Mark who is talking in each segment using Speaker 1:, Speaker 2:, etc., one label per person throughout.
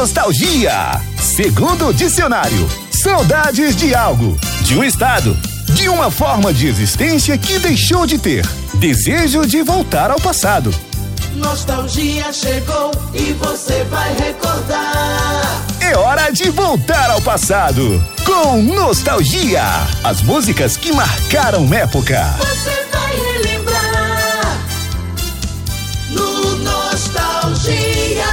Speaker 1: Nostalgia. Segundo o dicionário, saudades de algo, de um estado, de uma forma de existência que deixou de ter. Desejo de voltar ao passado.
Speaker 2: Nostalgia chegou e você vai recordar.
Speaker 1: É hora de voltar ao passado com Nostalgia. As músicas que marcaram época.
Speaker 2: Você vai relembrar no Nostalgia.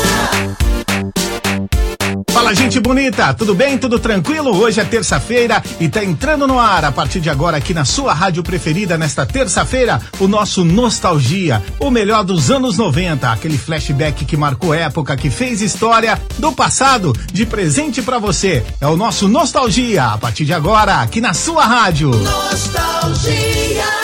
Speaker 3: Fala, gente bonita, tudo bem? Tudo tranquilo? Hoje é terça-feira e tá entrando no ar, a partir de agora, aqui na sua rádio preferida, nesta terça-feira, o nosso Nostalgia, o melhor dos anos 90, aquele flashback que marcou época, que fez história do passado, de presente pra você. É o nosso Nostalgia, a partir de agora, aqui na sua rádio.
Speaker 2: Nostalgia.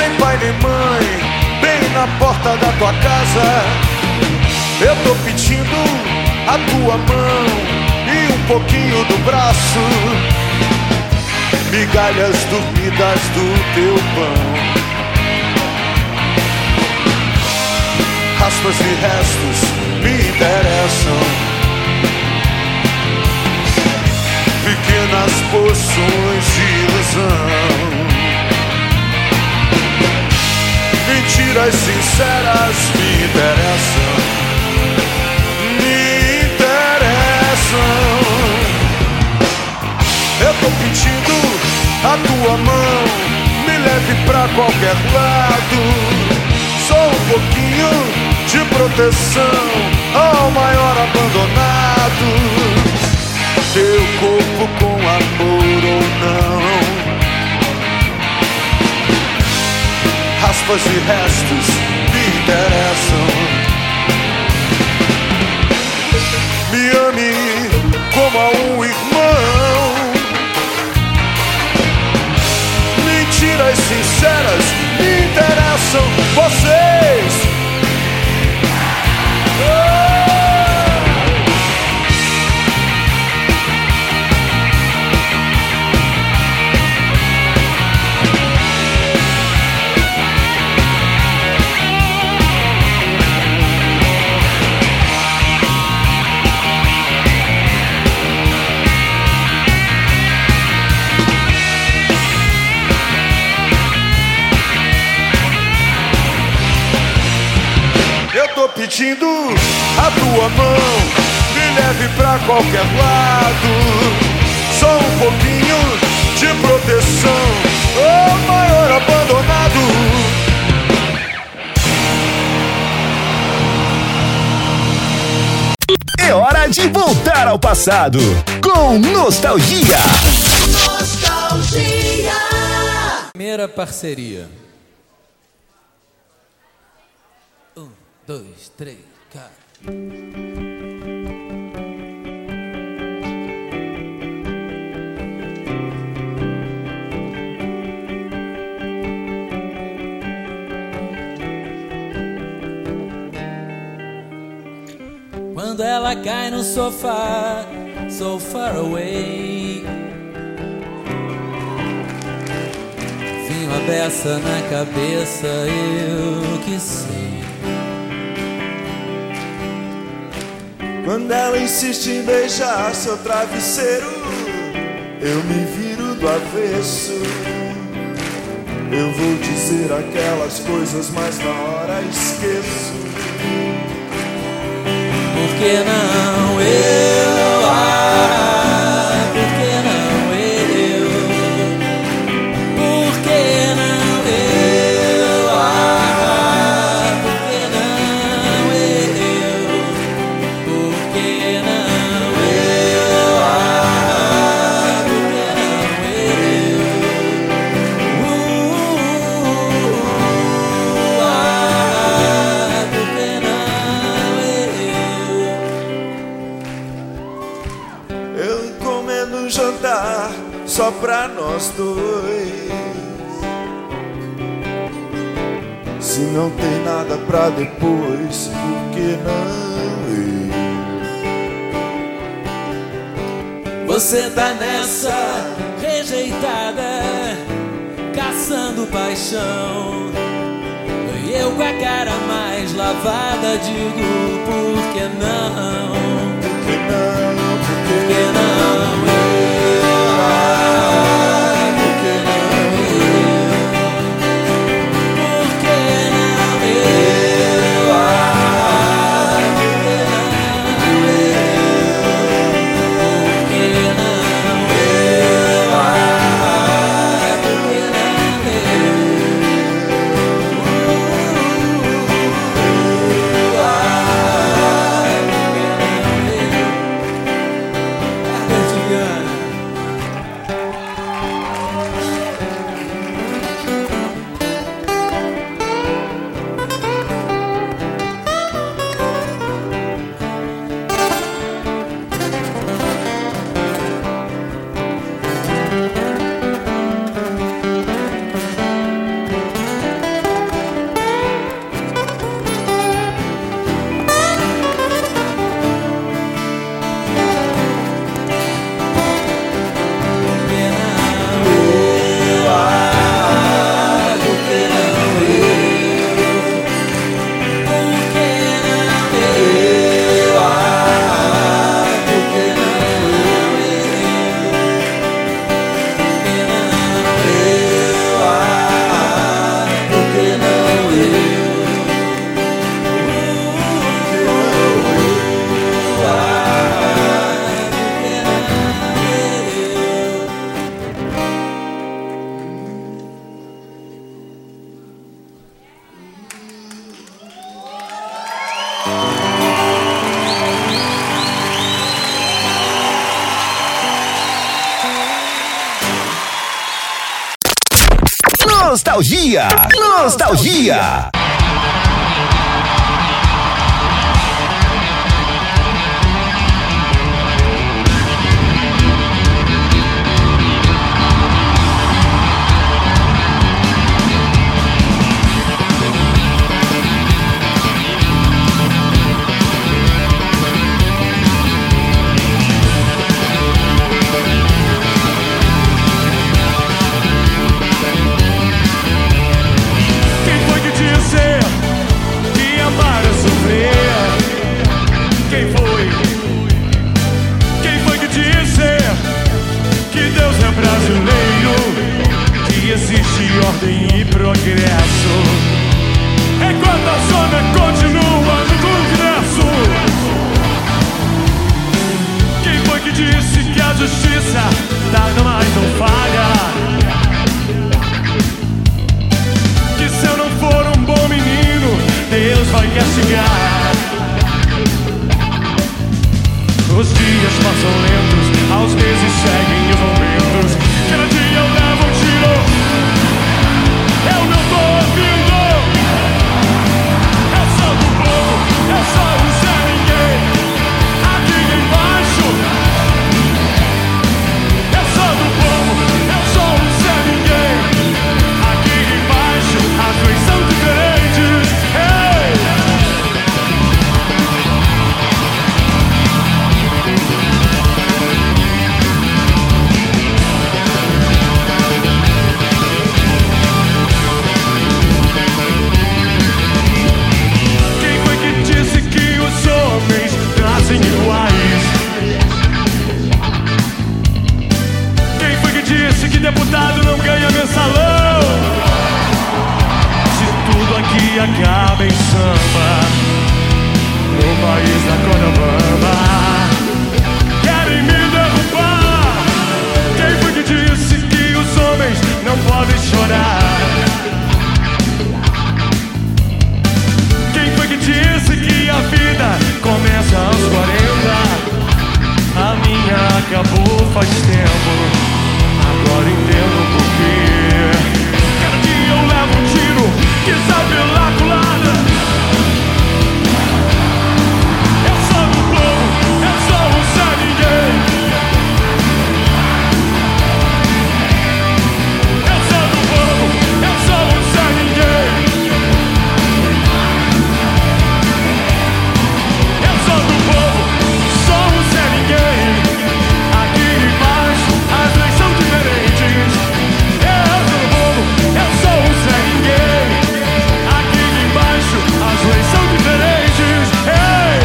Speaker 4: nem pai nem mãe, bem na porta da tua casa. Eu tô pedindo a tua mão e um pouquinho do braço, migalhas dormidas do teu pão, raspas e restos me interessam, pequenas porções de ilusão, mentiras sinceras me interessam. Eu tô pedindo a tua mão, me leve pra qualquer lado. Só um pouquinho de proteção ao maior abandonado. Teu corpo com amor ou não, raspas e restos me interessam. Me ame como a um irmão, mentiras sinceras me interessam. Vocês pedindo a tua mão, me leve pra qualquer lado. Só um pouquinho de proteção, o maior abandonado.
Speaker 1: É hora de voltar ao passado com nostalgia.
Speaker 2: Nostalgia.
Speaker 5: Primeira parceria. 1, 2, 3, 4. Quando ela cai no sofá, so far away, vinho a beça na cabeça, eu que sei.
Speaker 4: Quando ela insiste em beijar seu travesseiro, eu me viro do avesso. Eu vou dizer aquelas coisas, mas na hora esqueço.
Speaker 5: Por que não eu? Ah, por que não eu? Por que não eu? Ah, por que não eu? Por que não eu? Ah, por que não eu? Ah, por que não eu?
Speaker 4: Eu encomendo um jantar só pra nós dois. Se não tem nada pra depois, por que não eu?
Speaker 5: Você tá nessa rejeitada, caçando paixão, e eu com a cara mais lavada digo, por que não?
Speaker 4: Por que não?
Speaker 5: Por que não eu? Ah, por que não eu? Por que não eu? Ah, por que não eu? Por que não eu? Ah, por que não eu? Ah, por que não eu?
Speaker 1: Nostalgia. Nostalgia.
Speaker 4: Existe ordem e progresso, enquanto a zona continua no Congresso. Quem foi que disse que a justiça nada mais não falha? Que se eu não for um bom menino, Deus vai castigar. Os dias passam lentos, aos meses seguem os momentos. Cada dia eu levo um tiro. Eu não tô ouvindo. Eu sou do povo, eu sou o Zé Ninguém. Aqui embaixo. Eu sou do povo, eu sou o Zé Ninguém. Aqui embaixo as leis são diferentes. Hey! Nascem iguais. Quem foi que disse que deputado não ganha mensalão? Se tudo aqui acaba em samba, no país da Codabamba, querem me derrubar. Quem foi que disse que os homens não podem chorar? Quem foi que disse que a vida começa aos 40? A minha acabou faz tempo. Agora entendo por quê. Cada dia eu levo um tiro que sai pela culatra. Eu sou do povo, eu sou o Zé Ninguém. Eu sou do povo, eu sou o Zé Ninguém. Eu sou do povo, sou o Zé Ninguém. Aqui embaixo as leis são diferentes. Eu sou do povo, eu sou o Zé Ninguém. Aqui embaixo as leis são diferentes. Hey!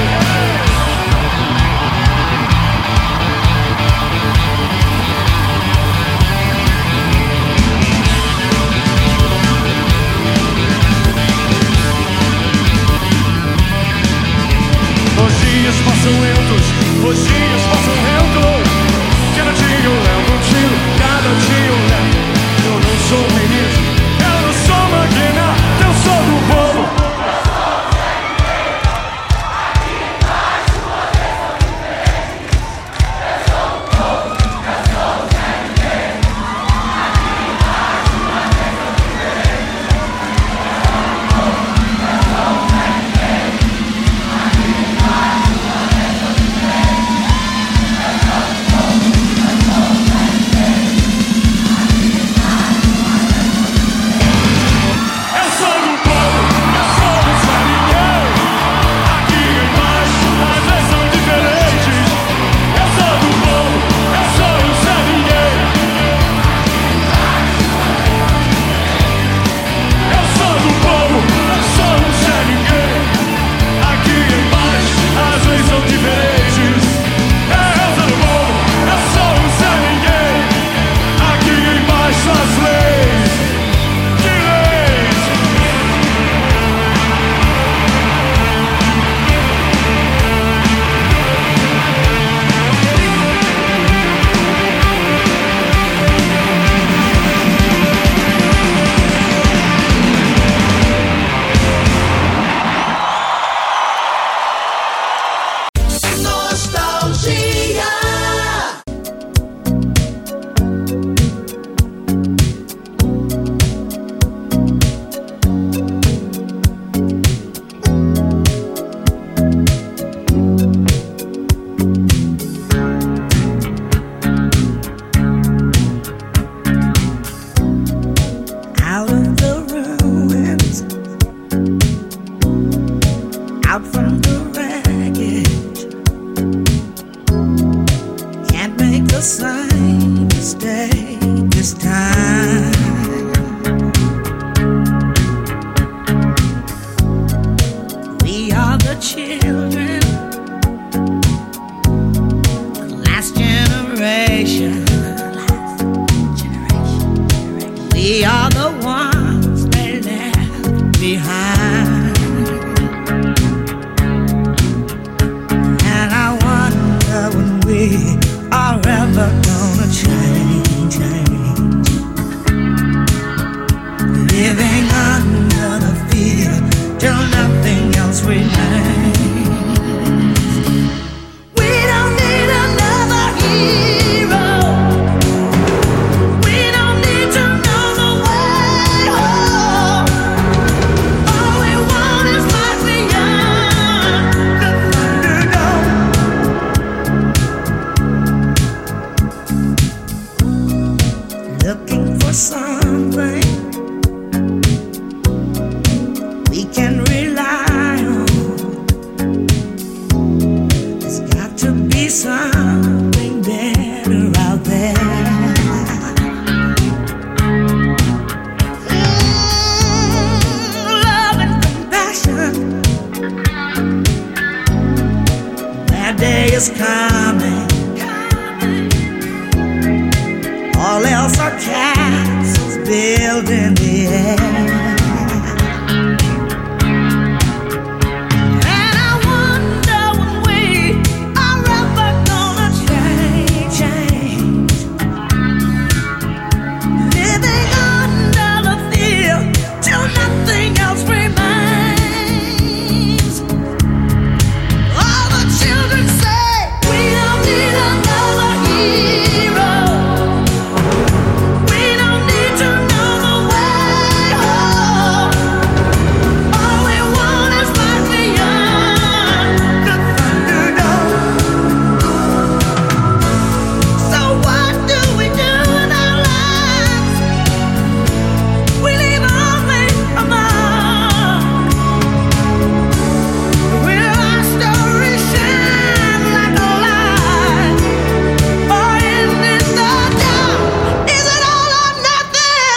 Speaker 4: Os dias passam lentos, os dias passam lentos. Cada dia eu levo um tiro, cada dia eu levo. Eu não sou ministro, eu não sou máquina, eu sou do povo.
Speaker 5: behind. And I wonder when we are ever gonna change. Living under the fear till nothing else remains. We don't need another hero. We don't need to know the way home. All we want is life beyond the Thunderdome. Looking for something we can rely on. There's got to be something better out there. Love and compassion. That day is coming. All else are castles built in the air. And I wonder when we are ever gonna change. Living under the fear till nothing else remains. All the children say we don't need another hero. We don't need to know the way home. All we want is life beyond the Thunderdome. So what do we do with our lives? We leave only a mark. Will our story shine like a light, or end in the dark? Is it all or nothing?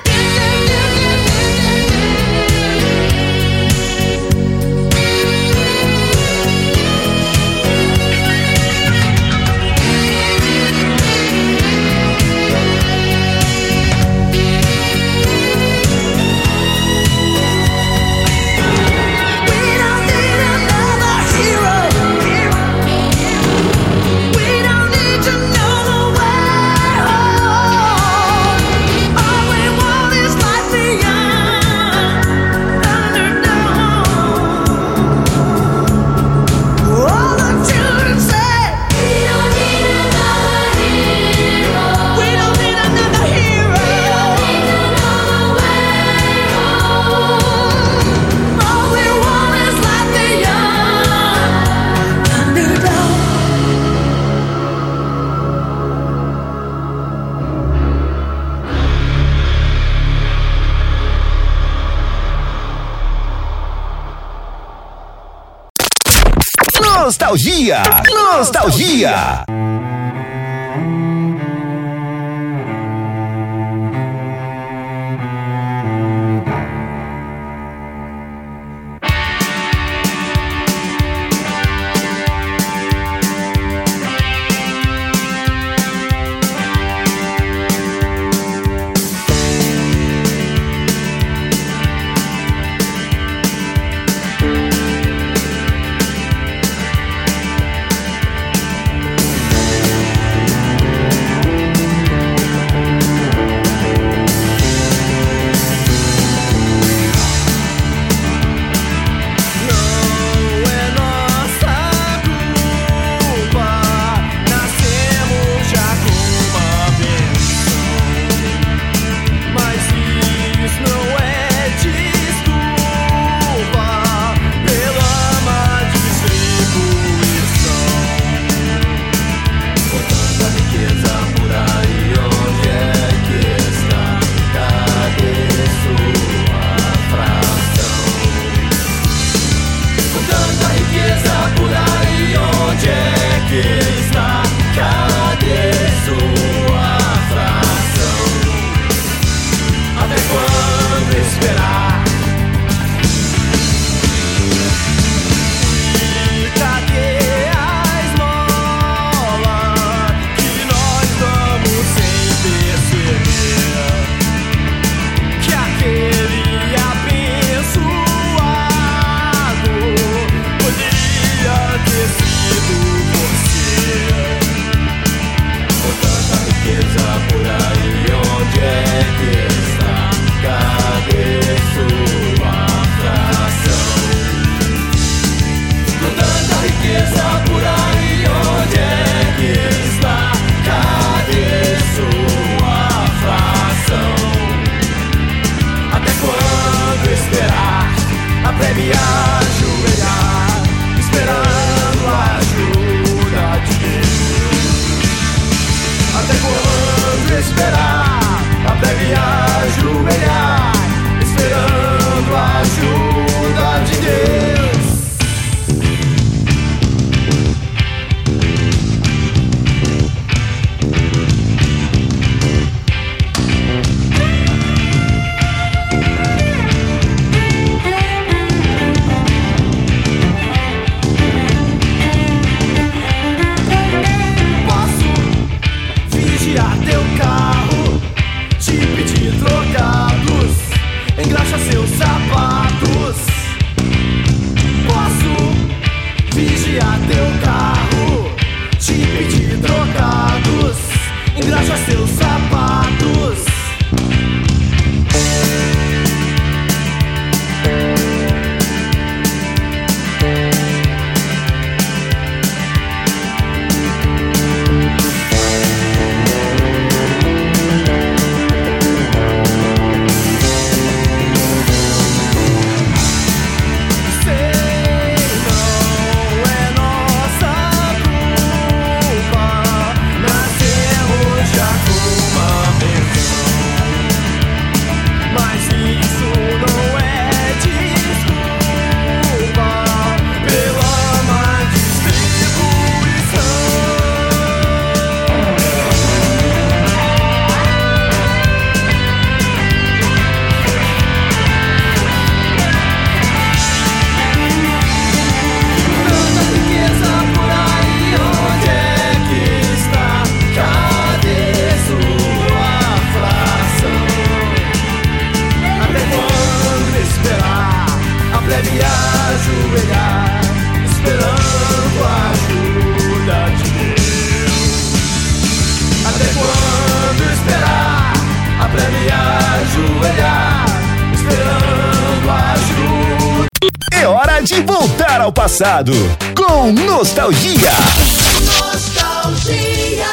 Speaker 5: We don't need another hero. We don't need to know the way home. All we want is life beyond Thunderdome. All the children say we don't need another hero. We don't need another hero. We don't need to know the way home. All we want is life beyond Thunderdome.
Speaker 1: Nostalgia, nostalgia.
Speaker 6: até me ajoelhar, esperando a ajuda de Deus. Até quando esperar, até me ajoelhar, esperando a ajuda de Deus. Teu carro, te pedir trocados, engraxa seus sapatos. Posso vigiar teu carro, te pedir trocados, engraxa seus sapatos.
Speaker 1: É hora de voltar ao passado com nostalgia.
Speaker 2: Nostalgia.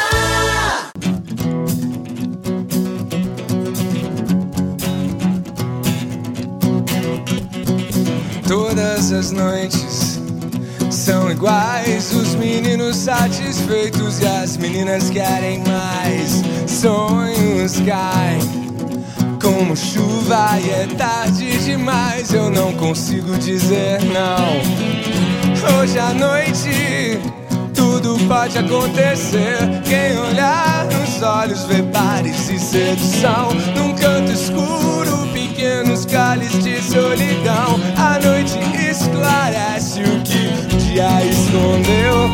Speaker 6: Todas as noites são iguais, os meninos satisfeitos e as meninas querem mais. Sonhos caem como chuva e é tarde demais, eu não consigo dizer não. Hoje à noite tudo pode acontecer, quem olhar nos olhos vê bares e sedução. Num canto escuro, pequenos cálices de solidão, a noite esclarece o que o dia escondeu.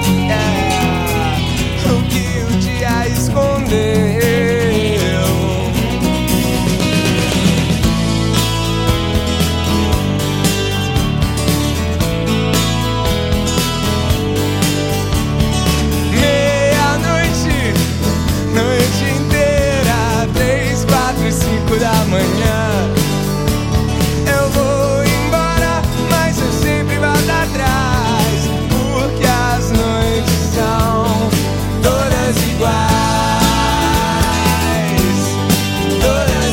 Speaker 6: O que o dia escondeu. Da manhã eu vou embora, mas eu sempre volto atrás, porque as noites são todas iguais, todas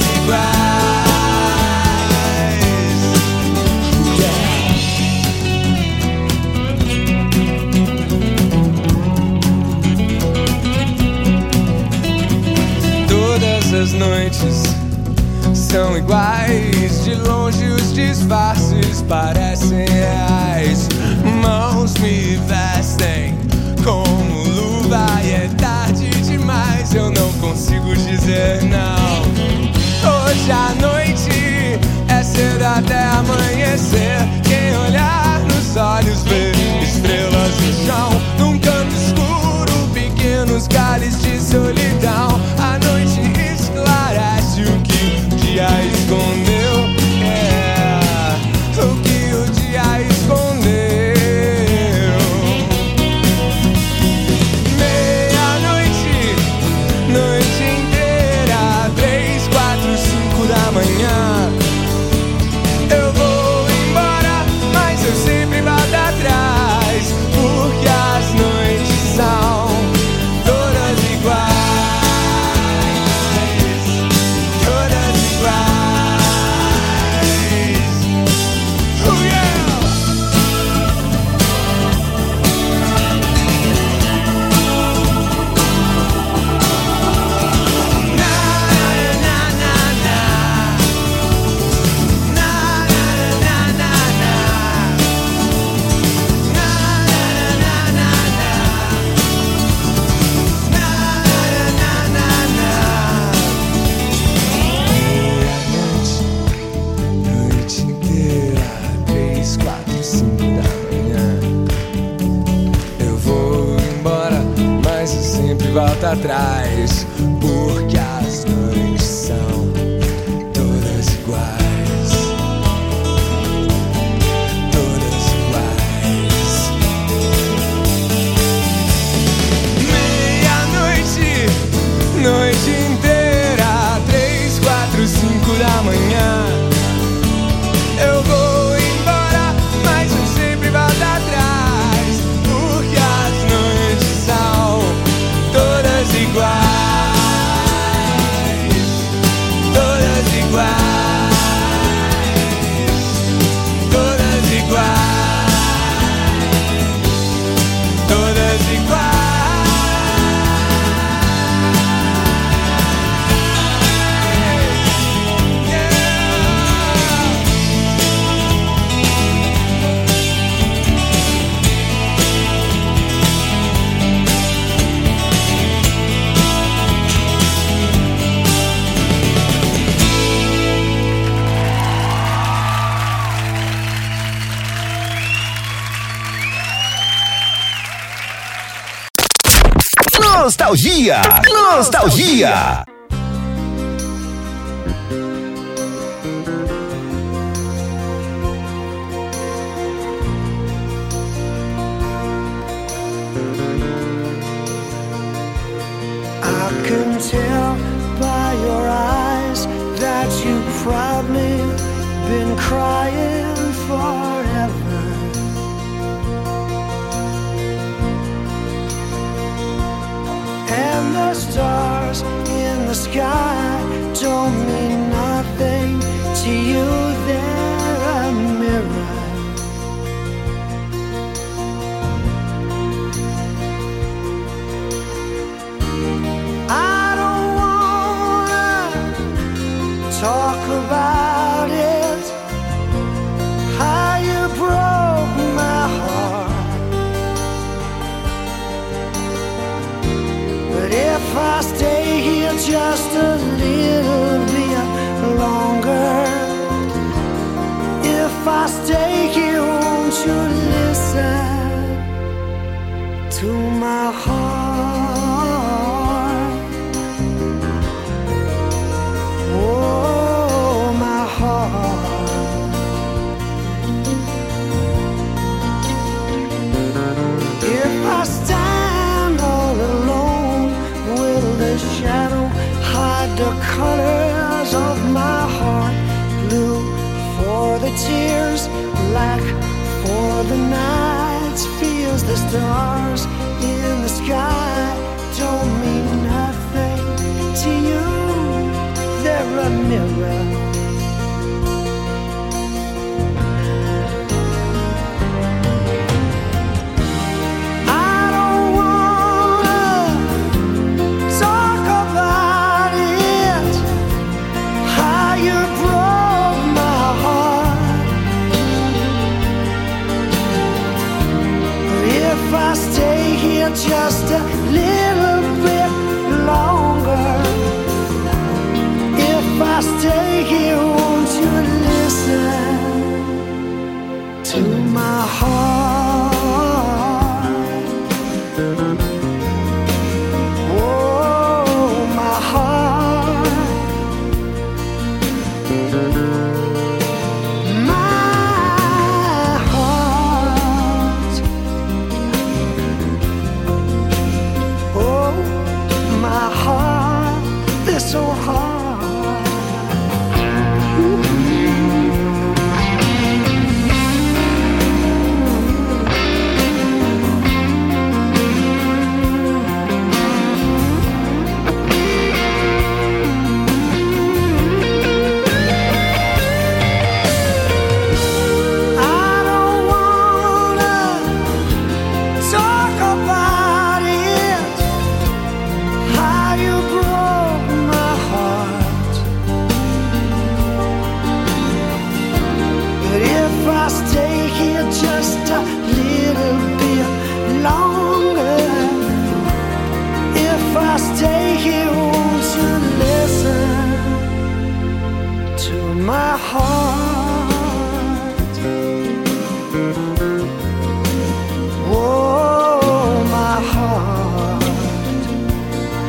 Speaker 6: iguais. Todas as noites são iguais, de longe os disfarces parecem reais. Mãos me vestem como luva e é tarde demais, eu não consigo dizer não. Hoje à noite é cedo até amanhecer, quem olhar nos olhos vê estrelas no chão. Num canto escuro, pequenos cálices de solidão, a noite esclarece o que o dia escondeu. O que o dia escondeu. Meia-noite, noite inteira, 3, 4, 5 da manhã. volta atrás, porque as noites são todas iguais, todas iguais. Meia-noite, noite inteira, 3, 4, 5 da manhã. Eu vou embora, mas eu sempre volto atrás, porque as noites são todas iguais, todas iguais, todas iguais, todas iguais.
Speaker 1: Nostalgia, nostalgia.
Speaker 7: I can tell by your eyes that you've probably been crying forever. And the stars in the sky don't mean nothing to you, they're a mirror. I don't wanna talk about it, how you broke my heart. But if I stay here just a little bit longer, if I stay here, won't you listen to my heart? Oh, my heart. If I stand all alone, will the shadow hide the colors of my heart? Blue for the tears, black for the nights, feels the stars in the sky don't mean nothing to you, they're a mirror. I don't wanna talk about it, how you broke my heart. If I stay here just a little bit longer, if I stay here, won't you listen to my heart? Oh, my heart. My heart. Oh, my heart is so hard. I don't wanna talk about it, how you broke my heart. But if I stay here just a little bit longer, if I stay here, won't you listen to my heart? Oh, my heart.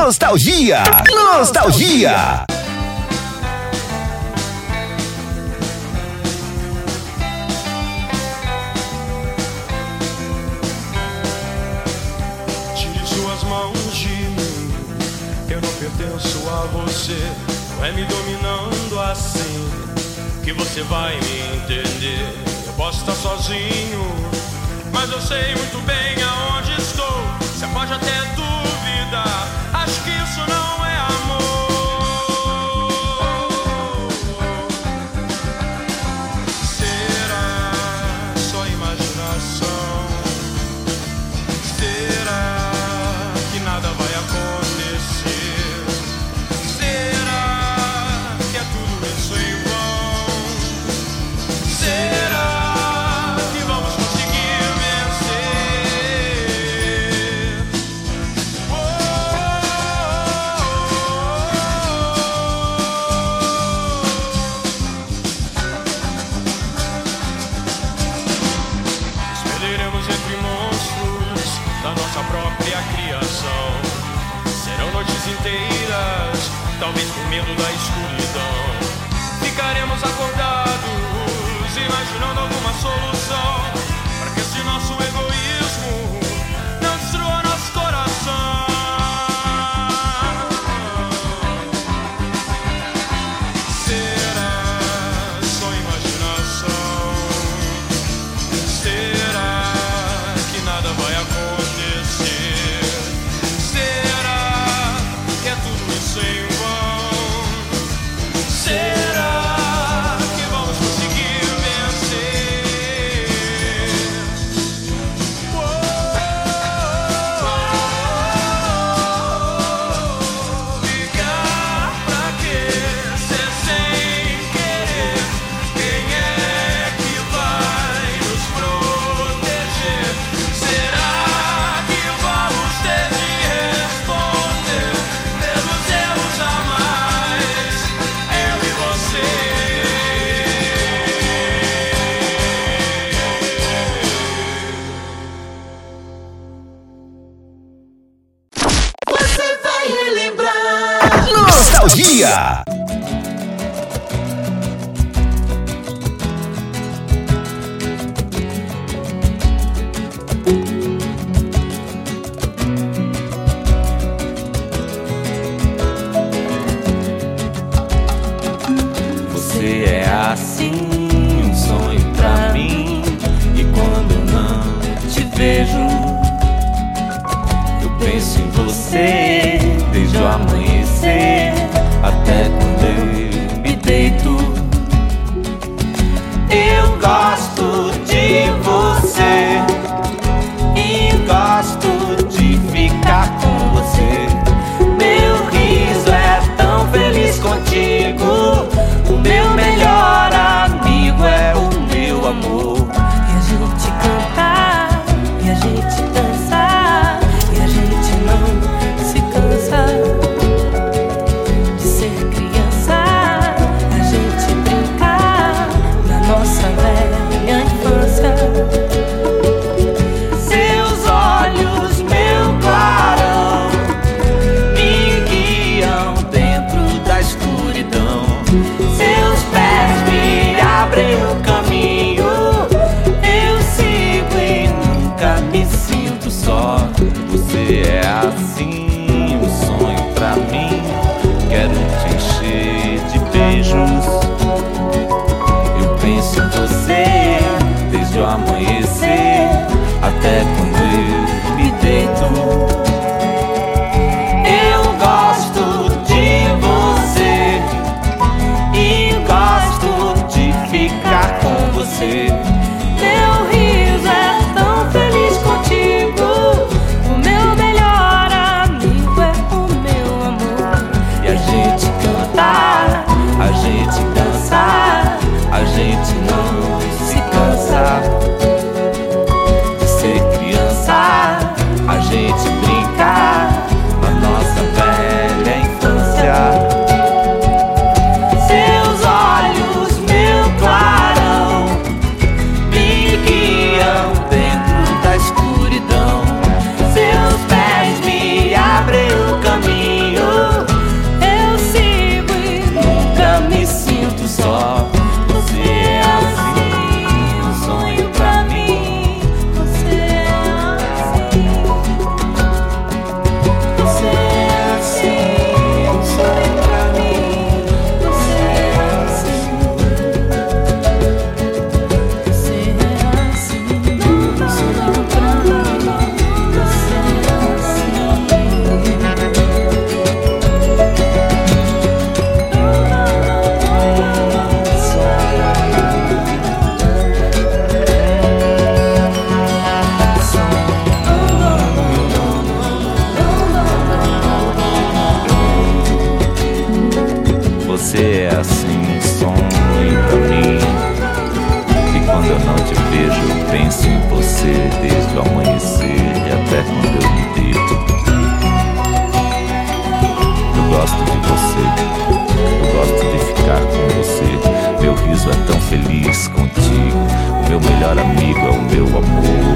Speaker 1: Nostalgia. Nostalgia.
Speaker 4: Tire suas mãos de mim, eu não pertenço a você. Não é me dominando assim que você vai me entender. Eu posso estar sozinho, mas eu sei muito bem aonde estou. Você pode até duvidar, acho que isso não é amor. Será só imaginação? Será que nada vai acontecer? Será que é tudo isso em vão? Será que vamos conseguir vencer? Oh, espelharemos entre monstros da nossa própria criação. Serão noites inteiras, talvez por medo da escuridão. Ficaremos acordados, imaginando alguma solução, para que esse nosso egoísmo não destrua nosso coração. Será só imaginação? Será que nada vai acontecer? Será que é tudo isso em vão? Será que vamos conseguir vencer? Ficar pra quê? Ser sem querer. Quem é que vai nos proteger? Será que vamos ter de responder pelos erros jamais? Eu e você.
Speaker 2: Você vai relembrar.
Speaker 1: Nostalgia.
Speaker 8: Você é assim, um sonho pra mim. E quando eu não te vejo, eu penso em você desde o amanhecer até quando eu me deito. Eu gosto de você e gosto de ficar com você. Meu riso é tão feliz contigo. O meu melhor amigo é o meu amor.
Speaker 9: E a gente cantar, e a gente dançar, e a gente não se cansa de ser criança. A gente brincar na nossa velha infância.
Speaker 8: Seus olhos, meu clarão, me guiam dentro da escuridão. Seus pés me abrem o caminho. Eu sigo e nunca me sinto só. Você é assim, um sonho pra mim. Quero te encher de beijos. Eu penso em você desde o amanhecer até quando eu me deito. Eu gosto de você e gosto de ficar com você.
Speaker 9: Meu riso é tão feliz contigo. O meu melhor amigo é o meu amor.
Speaker 8: E a gente cantar, você é assim um sonho pra mim. E quando eu não te vejo, eu penso em você desde o amanhecer e até quando eu me deito. Eu gosto de você, eu gosto de ficar com você. Meu riso é tão feliz contigo, o meu melhor amigo é o meu amor.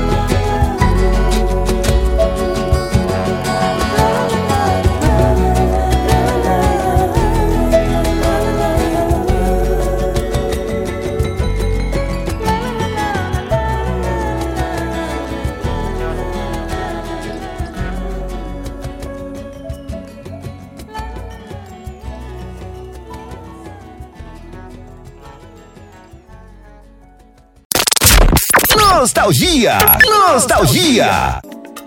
Speaker 1: Nostalgia! Nostalgia!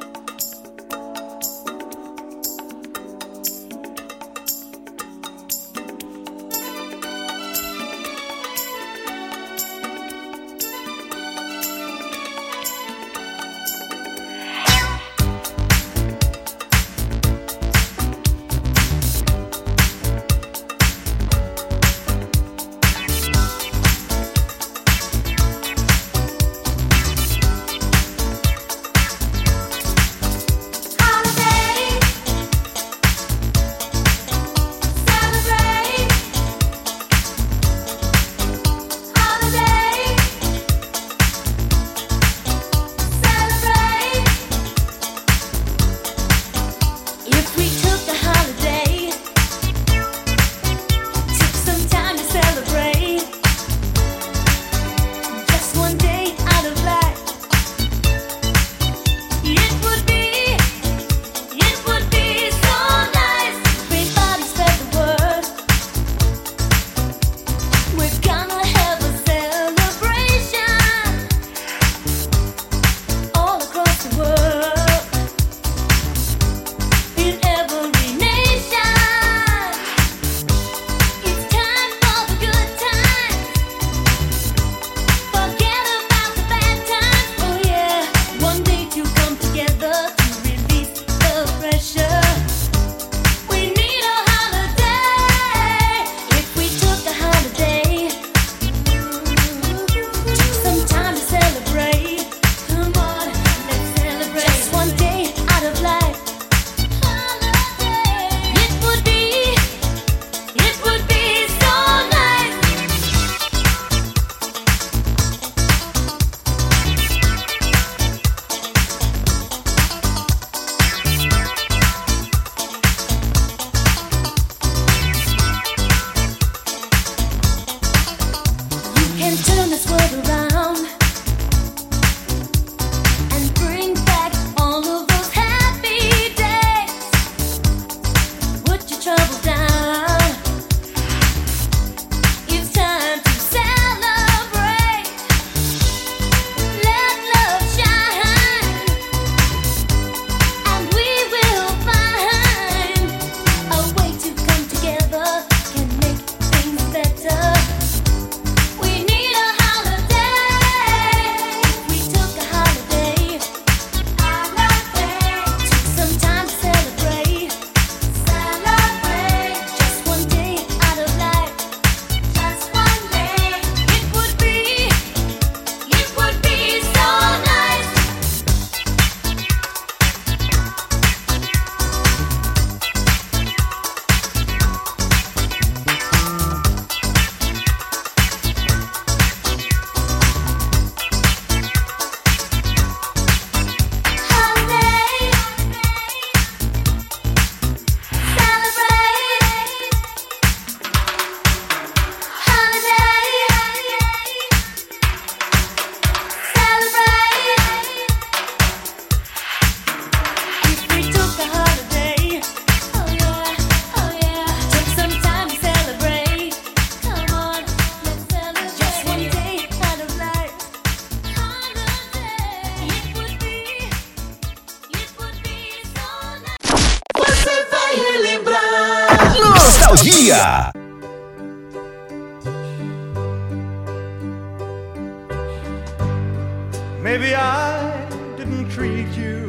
Speaker 1: Nostalgia.
Speaker 4: Maybe I didn't treat you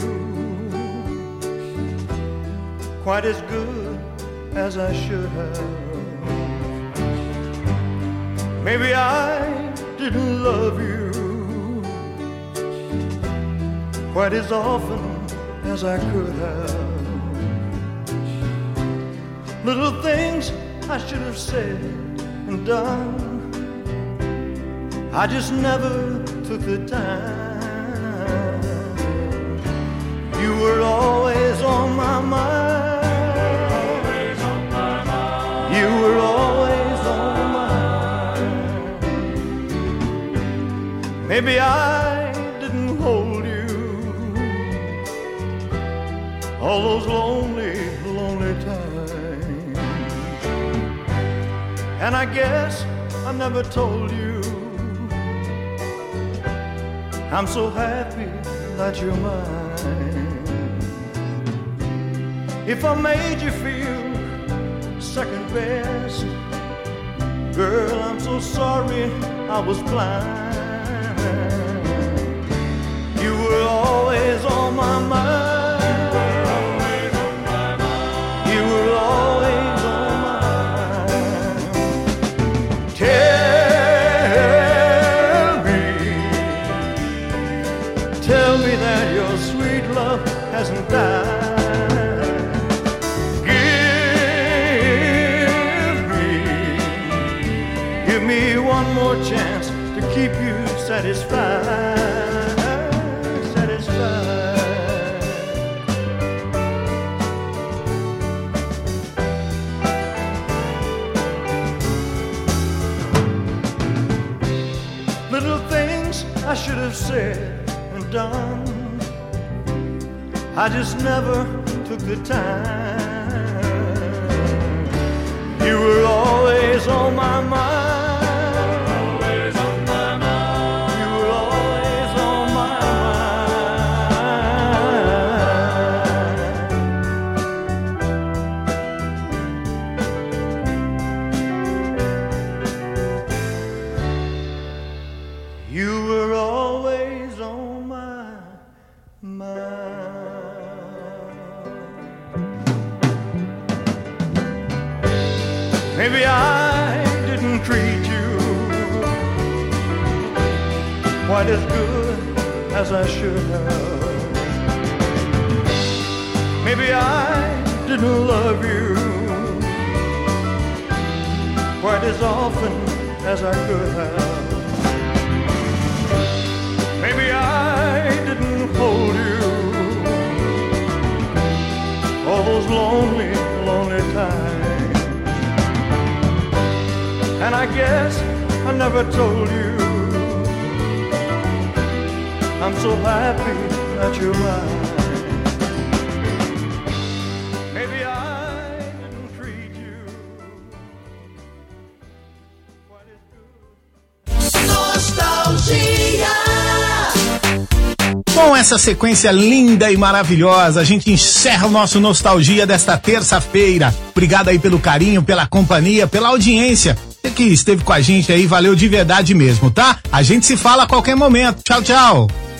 Speaker 4: quite as good as I should have. Maybe I didn't love you quite as often as I could have. Little things I should have said and done, I just never took the time. You were always on my mind. You were always on my mind. Maybe I didn't hold you all those lonely, lonely times. And I guess I never told you I'm so happy that you're mine. If I made you feel second best, girl, I'm so sorry I was blind. You were always on my mind. You were always on my mind. Tell me that your sweet love hasn't died. Give me one more chance to keep you satisfied, satisfied. Little things I should have said and done, I just never took the time. You were always on my mind. Always on my mind. You were always on my mind. You were always on my mind. Maybe I didn't treat you quite as good as I should have. Maybe I didn't love you quite as often as I could have. Maybe I didn't hold you all those lonely, lonely times. And I guess I never told you I'm so happy that you're mine. Maybe I didn't treat you quite as good.
Speaker 2: Nostalgia.
Speaker 3: Com essa sequência linda e maravilhosa, a gente encerra o nosso Nostalgia desta terça-feira. Obrigado aí pelo carinho, pela companhia, pela audiência. Você que esteve com a gente aí, valeu de verdade mesmo, tá? A gente se fala a qualquer momento. Tchau, tchau.